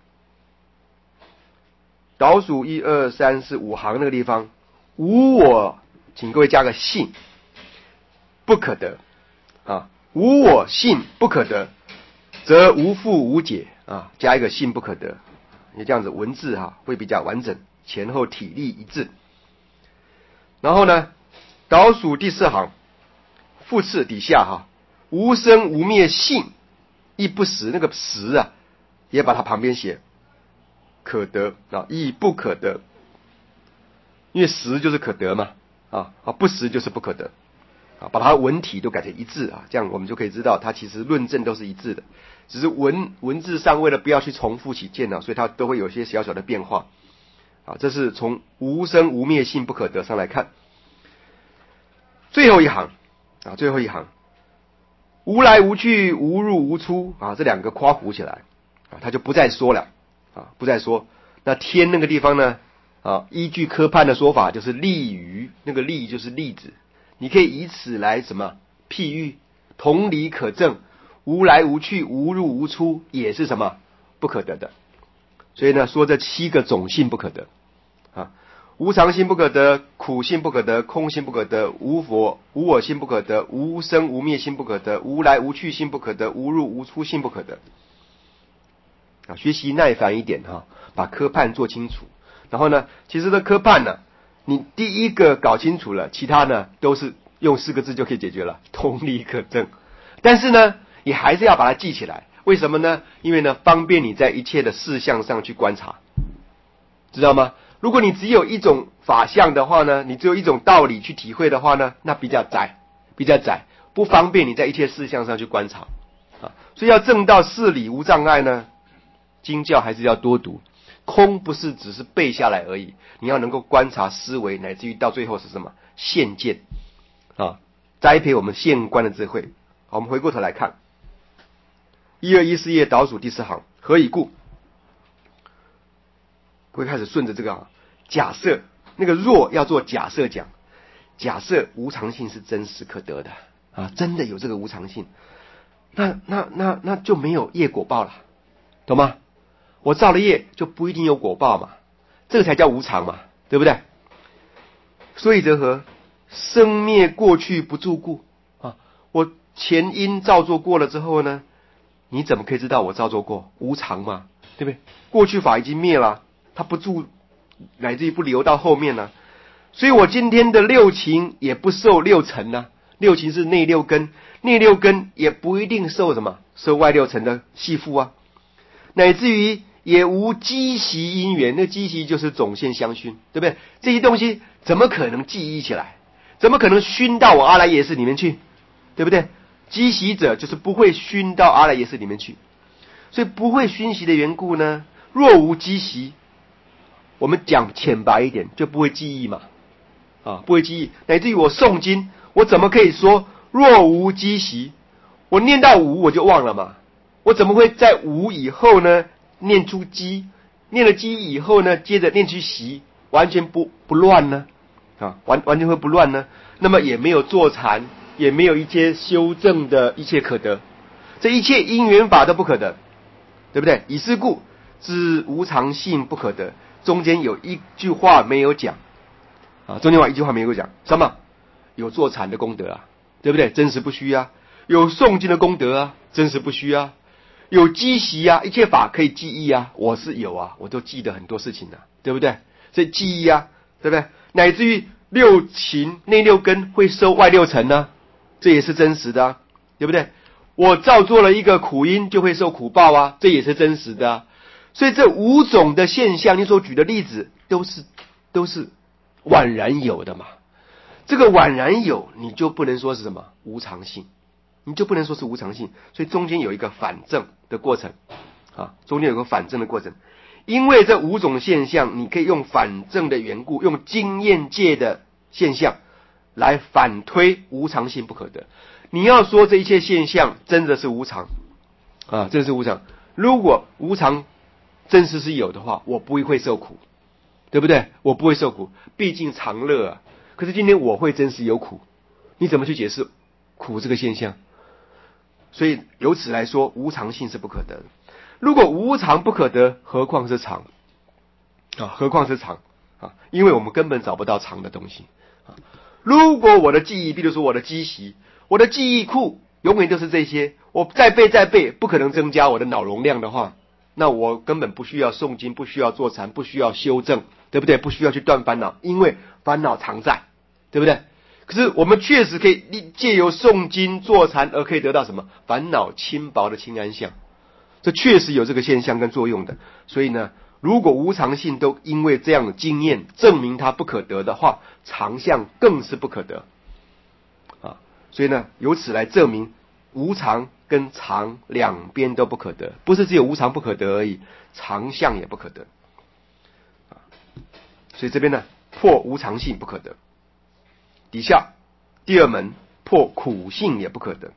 倒数1、2、3、4、5行那个地方，无我，请各位加个性，不可得啊，无我性不可得，则无复无解啊，加一个性不可得，你这样子文字会比较完整，前后体例一致。然后呢，倒数第4行复次底下无生无灭性亦不实，那个实啊也把它旁边写可得啊，亦不可得，因为实就是可得嘛不实就是不可得啊，把它文体都改成一致啊，这样我们就可以知道它其实论证都是一致的，只是文字上为了不要去重复起见所以它都会有些小小的变化啊。这是从无生无灭性不可得上来看。最后一行无来无去无入无出啊，这2个括弧起来啊，他就不再说了不再说。那天那个地方呢依据科判的说法就是例喻，那个例就是例子，你可以以此来什么譬喻，同理可证，无来无去无入无出也是什么不可得的。所以呢，说这7个种性不可得无常性不可得，苦性不可得，空性不可得，无我性不可得，无生无灭性不可得，无来无去性不可得，无入无出性不可得学习耐烦一点把科判做清楚。然后呢，其实这科判呢，你第一个搞清楚了，其他呢都是用4个字就可以解决了，同理可证。但是呢，你还是要把它记起来，为什么呢？因为呢，方便你在一切的事项上去观察，知道吗？如果你只有一种法相的话呢，你只有一种道理去体会的话呢，那比较窄，不方便你在一切事项上去观察所以要证到事理无障碍呢，经教还是要多读。空不是只是背下来而已，你要能够观察思维，乃至于到最后是什么现见啊，栽培我们现观的智慧。好，我们回过头来看1214页倒数第4行，何以故？会开始顺着这个假设，那个若要做假设讲，假设无常性是真实可得的啊，真的有这个无常性，那就没有业果报了，懂吗？我造了业就不一定有果报嘛，这个才叫无常嘛，对不对？所以则何？生灭过去不住故啊，我前因造作过了之后呢，你怎么可以知道我造作过？无常嘛，对不对？过去法已经灭了，它不住，乃至于不留到后面呢。所以我今天的六情也不受六尘呢，六情是内六根，内六根也不一定受什么，受外六尘的系缚啊，乃至于也无积习因缘，那积习就是种现相熏，对不对？这些东西怎么可能记忆起来？怎么可能熏到我阿赖耶识里面去？对不对？积习者就是不会熏到阿赖耶识里面去，所以不会熏习的缘故呢，若无积习，我们讲浅白一点，就不会记忆嘛，啊，不会记忆，乃至于我诵经，我怎么可以说若无积习？我念到无我就忘了嘛，我怎么会在无以后呢念出积？念了积以后呢，接着念出习，完全不乱呢？啊，完全会不乱呢？那么也没有坐禅，也没有一切修正的一切可得，这一切因缘法都不可得，对不对？以是故知无常性不可得。中间有一句话没有讲啊，中间有一句话没有讲，什么？有坐禅的功德啊，对不对？真实不虚啊。有诵经的功德啊，真实不虚啊。有积习啊，一切法可以记忆啊，我是有啊，我都记得很多事情的，对不对？所以记忆啊，对不对？乃至于六情内六根会受外六尘呢，这也是真实的啊，对不对？我造作了一个苦因，就会受苦报啊，这也是真实的啊。所以这五种的现象，你所举的例子都是宛然有的嘛。这个宛然有，你就不能说是什么无常性，你就不能说是无常性。所以中间有一个反证的过程啊，中间有个反证的过程。因为这五种现象，你可以用反证的缘故，用经验界的现象来反推无常性不可得。你要说这一切现象真的是无常啊，真的是无常。如果无常真实是有的话，我不会受苦，对不对？我不会受苦，毕竟常乐啊。可是今天我会真实有苦，你怎么去解释苦这个现象？所以由此来说，无常性是不可得的。如果无常不可得，何况是常啊？何况是常啊？因为我们根本找不到常的东西啊。如果我的记忆，比如说我的积习，我的记忆库永远都是这些，我再背，不可能增加我的脑容量的话，那我根本不需要诵经，不需要坐禅，不需要修正，对不对？不需要去断烦恼，因为烦恼常在，对不对？可是我们确实可以借由诵经坐禅而可以得到什么？烦恼轻薄的清安相，这确实有这个现象跟作用的。所以呢，如果无常性都因为这样的经验证明它不可得的话，常相更是不可得啊。所以呢，由此来证明无常跟常两边都不可得，不是只有无常不可得而已，常相也不可得啊。所以这边呢，破无常性不可得。底下第二门破苦性也不可得。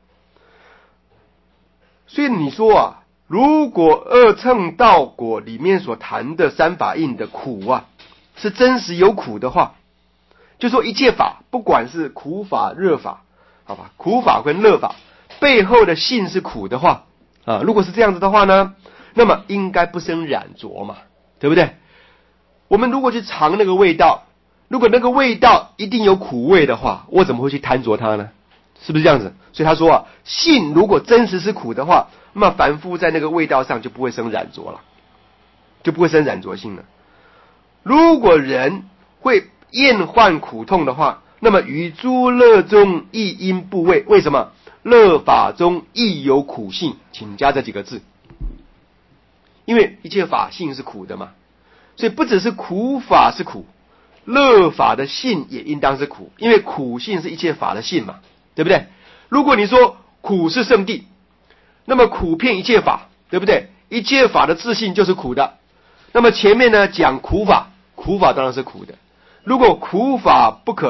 所以你说啊，如果二乘道果里面所谈的三法印的苦啊，是真实有苦的话，就说一切法不管是苦法乐法，好吧，苦法跟乐法背后的性是苦的话啊，如果是这样子的话呢，那么应该不生染着嘛，对不对？我们如果去尝那个味道，如果那个味道一定有苦味的话，我怎么会去贪着它呢？是不是这样子？所以他说啊，性如果真实是苦的话，那么凡夫在那个味道上就不会生染着了，就不会生染着性了。如果人会厌患苦痛的话，那么于诸乐中亦因不畏。为什么？乐法中亦有苦性，请加这几个字。因为一切法性是苦的嘛，所以不只是苦法是苦，乐法的性也应当是苦，因为苦性是一切法的性嘛，对不对？如果你说苦是圣谛，那么苦遍一切法，对不对？一切法的自性就是苦的。那么前面呢讲苦法，苦法当然是苦的。如果苦法不可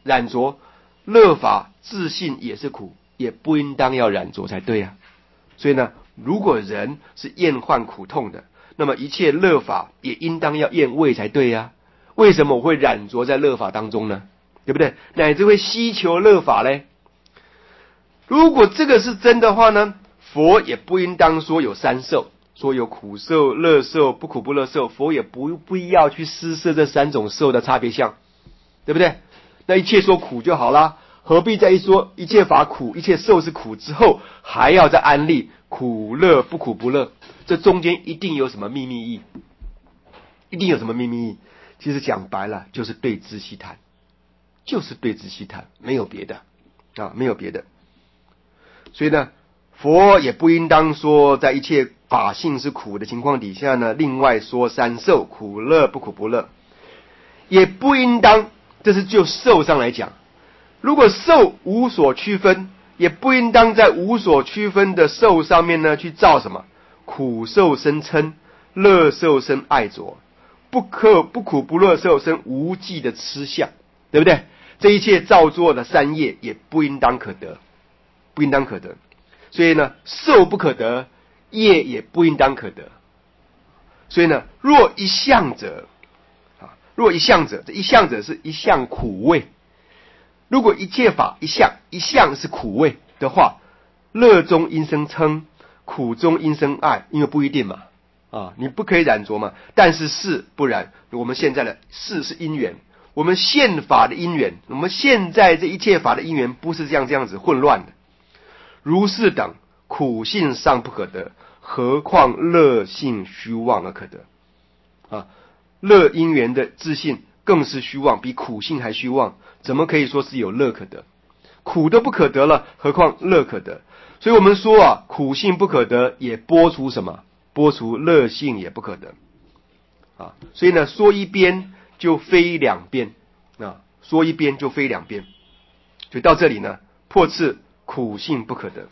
染着，乐法自性也是苦，也不应当要染着才对啊。所以呢，如果人是厌患苦痛的，那么一切乐法也应当要厌畏才对啊。为什么我会染着在乐法当中呢？对不对？乃至会希求乐法嘞。如果这个是真的话呢，佛也不应当说有三受，说有苦受、乐受、不苦不乐受，佛也不必要去施设这三种受的差别相，对不对？那一切说苦就好啦，何必在一说一切法苦，一切受是苦之后，还要再安立苦乐不苦不乐？这中间一定有什么秘密意，一定有什么秘密意。其实讲白了，就是对治习谈，就是对治习谈，没有别的啊，没有别的。所以呢，佛也不应当说在一切法性是苦的情况底下呢，另外说三受苦乐不苦不乐，也不应当，这是就受上来讲，如果受无所区分，也不应当在无所区分的受上面呢去造什么苦受生嗔，乐受生爱着，不苦不乐受生无记的痴相，对不对？这一切造作的三业也不应当可得，不应当可得。所以呢，受不可得，业也不应当可得。所以呢，若一向者啊，若一向者，这一向者是一向苦味。如果一切法一向是苦味的话，乐中应生嗔，苦中应生爱，因为不一定嘛，啊，你不可以染着嘛。但是事不然，我们现在的事是因缘，我们现法的因缘，我们现在这一切法的因缘不是这样子混乱的。如是等苦性尚不可得，何况乐性虚妄而可得啊？乐因缘的自性更是虚妄，比苦性还虚妄，怎么可以说是有乐可得？苦都不可得了，何况乐可得？所以我们说啊，苦性不可得，也播除什么？播除乐性也不可得啊。所以呢，说一边就非两边啊，说一边就非两边。所以到这里呢，破斥苦性不可得。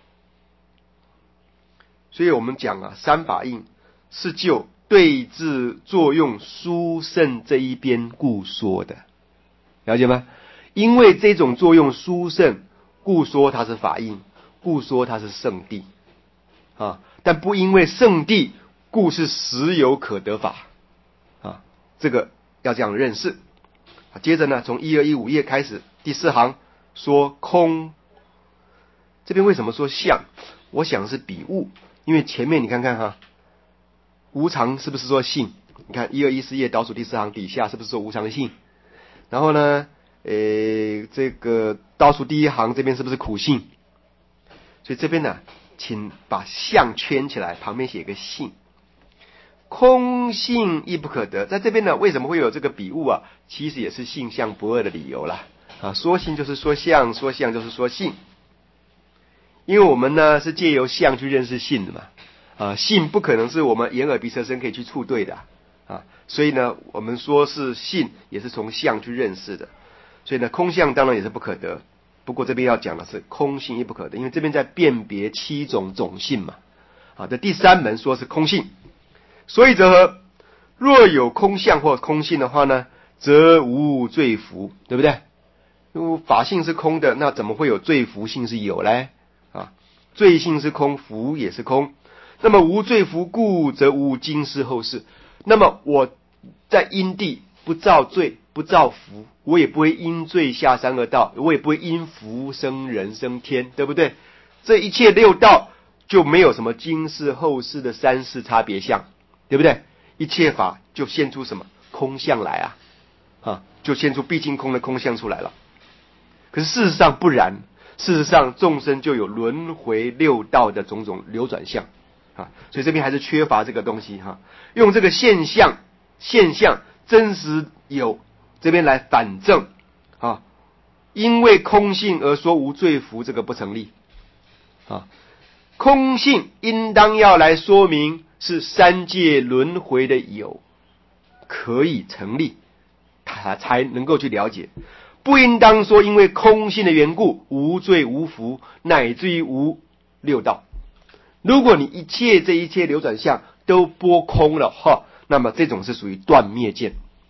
所以我们讲啊，三法印是就对治作用殊胜这一边故说的，了解吗？因为这种作用殊胜，故说它是法印，故说它是圣谛啊，但不因为圣谛，故是实有可得法啊，这个要这样认识。接着呢，从1215页开始，第4行说空。这边为什么说相？我想是比物，因为前面你看看哈，无常是不是说性？你看1214页倒数第4行底下是不是说无常性？然后呢，这个倒数第1行这边是不是苦性？所以这边呢，请把相圈起来，旁边写个性。空性亦不可得，在这边呢，为什么会有这个比物啊？其实也是性相不二的理由啦。啊，说性就是说相，说相就是说性。因为我们呢是借由相去认识性的嘛，啊，性不可能是我们眼耳鼻舌身可以去触对的啊，所以呢，我们说是性也是从相去认识的，所以呢，空相当然也是不可得。不过这边要讲的是空性亦不可得，因为这边在辨别7种种性嘛，啊，这第3门说是空性，所以则何？若有空相或空性的话呢，则无罪福，对不对？如果法性是空的，那怎么会有罪福性是有嘞？啊，罪性是空，福也是空。那么无罪福故，则无今世后世。那么我在因地不造罪，不造福，我也不会因罪下三恶道，我也不会因福生人生天，对不对？这一切6道就没有什么今世后世的3世差别相，对不对？一切法就现出什么空相来啊，就现出毕竟空的空相出来了。可是事实上不然。事实上，众生就有轮回6道的种种流转相啊，所以这边还是缺乏这个东西哈。用这个现象真实有这边来反证啊，因为空性而说无罪福，这个不成立啊。空性应当要来说明是3界轮回的有可以成立，他才能够去了解。不应当说因为空性的缘故无罪无福，乃至于无6道。如果你这一切流转相都拨空了哈，那么这种是属于断灭见。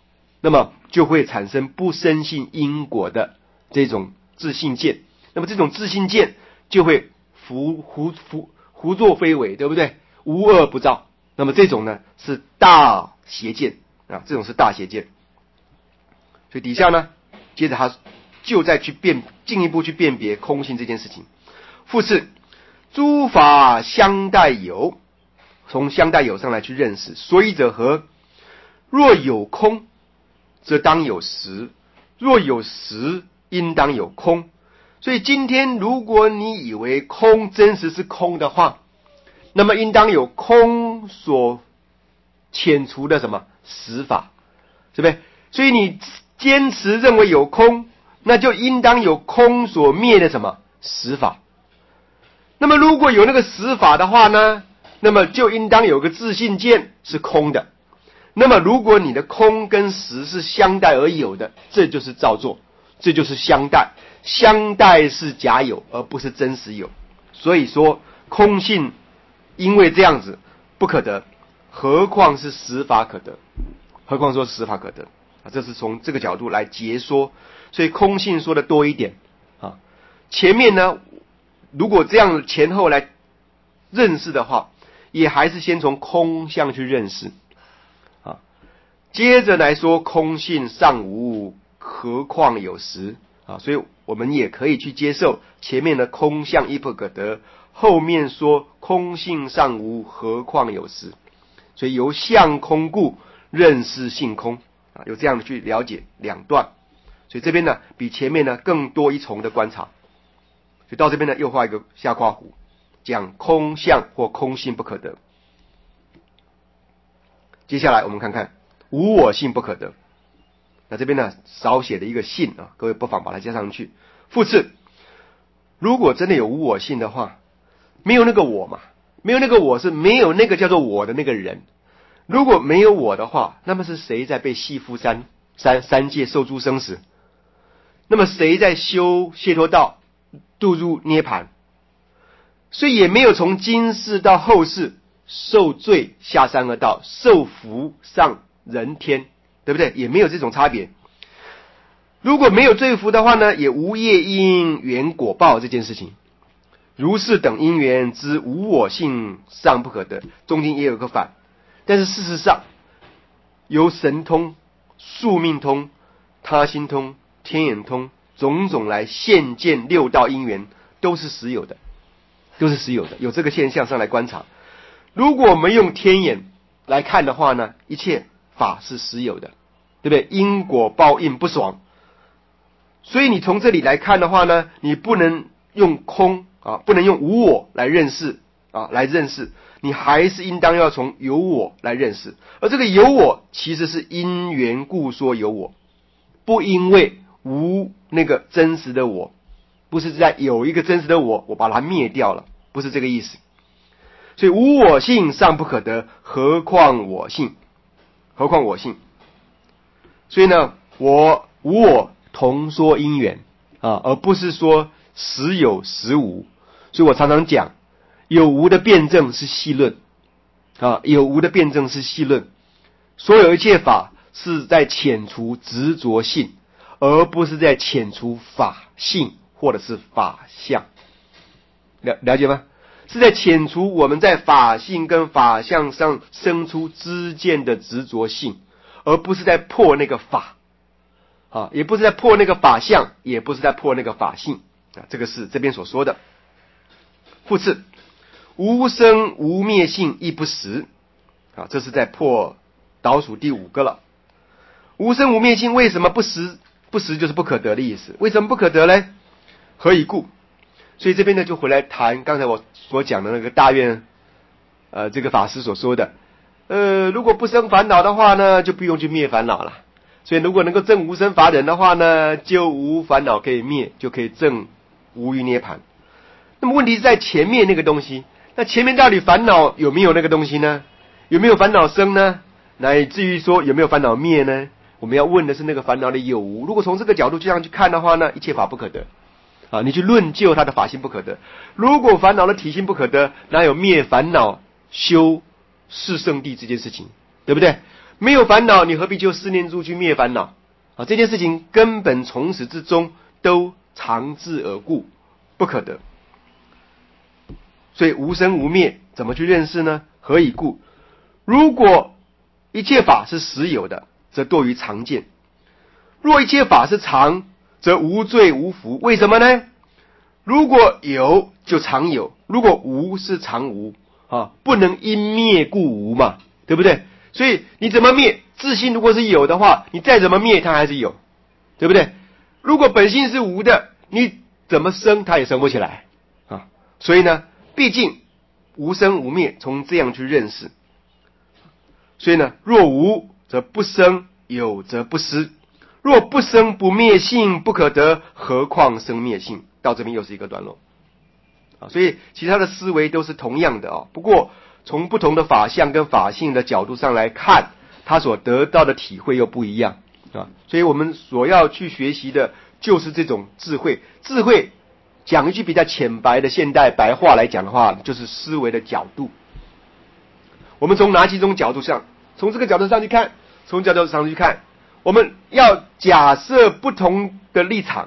那么就会产生不深信因果的这种自信见，那么这种自信见就会胡作非为，对不对？无恶不造，那么这种呢是大邪见啊，这种是大邪见。所以底下呢，接着他就再去进一步去辨别空性这件事情。复次，诸法相待有，从相待有上来去认识，所以者何？若有空，则当有实；若有实，应当有空。所以今天如果你以为空真实是空的话，那么应当有空所遣除的什么实法，对不对？所以你坚持认为有空，那就应当有空所灭的什么实法。那么如果有那个实法的话呢，那么就应当有个自信见是空的。那么如果你的空跟实是相待而有的，这就是造作，这就是相待。相待是假有，而不是真实有。所以说空性因为这样子不可得，何况是实法可得？何况说实法可得啊？这是从这个角度来解说。所以空性说的多一点啊。前面呢，如果这样前后来认识的话，也还是先从空相去认识啊。接着来说空性尚无，何况有实啊？所以我们也可以去接受前面的空相亦不可得，后面说空性尚无，何况有实。所以由相空故认识性空啊，有这样的去了解两段。所以这边呢比前面呢更多一重的观察。所以到这边呢又画一个下括弧，讲空相或空性不可得。接下来我们看看无我性不可得。那这边呢少写的一个性啊，各位不妨把它加上去。复次，如果真的有无我性的话，没有那个我嘛，没有那个我是没有那个叫做我的那个人。如果没有我的话，那么是谁在被系缚三界受诸生死？那么谁在修解脱道度入涅槃？所以也没有从今世到后世受罪下三恶道，受福上人天，对不对？也没有这种差别。如果没有罪福的话呢，也无业因缘果报这件事情。如是等因缘之无我性尚不可得，中间也有个反。但是事实上，由神通、宿命通、他心通、天眼通种种来现见六道因缘，都是实有的，都是实有的。有这个现象上来观察。如果我们用天眼来看的话呢，一切法是实有的，对不对？因果报应不爽。所以你从这里来看的话呢，你不能用空啊，不能用无我来认识啊，来认识，你还是应当要从有我来认识。而这个有我其实是因缘故说有我，不因为无那个真实的我，不是在有一个真实的我把它灭掉了，不是这个意思。所以无我性尚不可得，何况我性？何况我性？所以呢，无我同说因缘啊，而不是说实有实无。所以我常常讲，有无的辩证是细论啊，有无的辩证是细论。所有一切法是在遣除执着性，而不是在遣除法性或者是法相。了解吗？是在遣除我们在法性跟法相上生出知见的执着性，而不是在破那个法啊，也不是在破那个法相，也不是在破那个法性啊，这个是这边所说的。复次，无生无灭性亦不实啊，这是在破倒数第5个了。无生无灭性为什么不实？不实就是不可得的意思。为什么不可得呢？何以故？所以这边呢就回来谈刚才我所讲的那个大愿这个法师所说的如果不生烦恼的话呢，就不用去灭烦恼了。所以如果能够证无生法忍的话呢，就无烦恼可以灭，就可以证无余涅槃。那么问题是在前面那个东西，那前面到底烦恼有没有那个东西呢？有没有烦恼生呢？乃至于说有没有烦恼灭呢？我们要问的是那个烦恼的有无。如果从这个角度这样去看的话呢，一切法不可得啊，你去论究它的法性不可得。如果烦恼的体性不可得，哪有灭烦恼修四圣谛这件事情，对不对？ 没有烦恼，你何必就四念住去灭烦恼？啊，这件事情根本从始至终都常自而故，不可得。所以无生无灭，怎么去认识呢？何以故？如果一切法是实有的，则堕于常见；若一切法是常，则无罪无福。为什么呢？如果有就常有，如果无是常无啊，不能因灭故无嘛，对不对？所以你怎么灭？自性如果是有的话，你再怎么灭它还是有，对不对？如果本性是无的，你怎么生它也生不起来啊。所以呢，毕竟无生无灭，从这样去认识。所以呢，若无则不生，有则不失。若不生不灭性不可得，何况生灭性？到这边又是一个段落啊。所以其他的思维都是同样的啊，不过从不同的法相跟法性的角度上来看，他所得到的体会又不一样啊。所以我们所要去学习的就是这种智慧。智慧讲一句比较浅白的现代白话来讲的话，就是思维的角度。我们从哪几种角度上？从这个角度上去看，从角度上去看，我们要假设不同的立场，